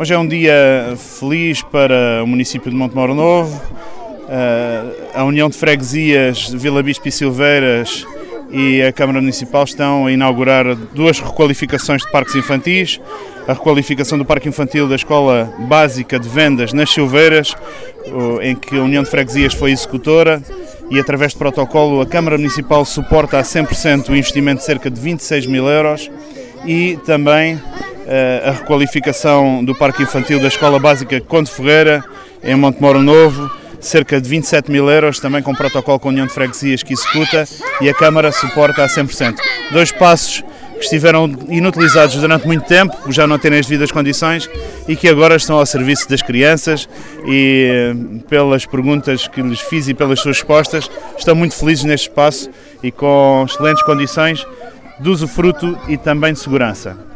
Hoje é um dia feliz para o município de Montemor Novo. A União de Freguesias de Vila Bispo e Silveiras e a Câmara Municipal estão a inaugurar duas requalificações de parques infantis. A requalificação do Parque Infantil da Escola Básica de Vendas nas Silveiras, em que a União de Freguesias foi executora, e através de protocolo a Câmara Municipal suporta a 100% o investimento de cerca de 26 mil euros, e também a requalificação do Parque Infantil da Escola Básica Conde Ferreira, em Montemor Novo, cerca de 27 mil euros, também com protocolo com a União de Freguesias que executa, e a Câmara suporta a 100%. Dois espaços que estiveram inutilizados durante muito tempo, por já não terem as devidas condições, e que agora estão ao serviço das crianças, e pelas perguntas que lhes fiz e pelas suas respostas, estão muito felizes neste espaço e com excelentes condições de usufruto e também de segurança.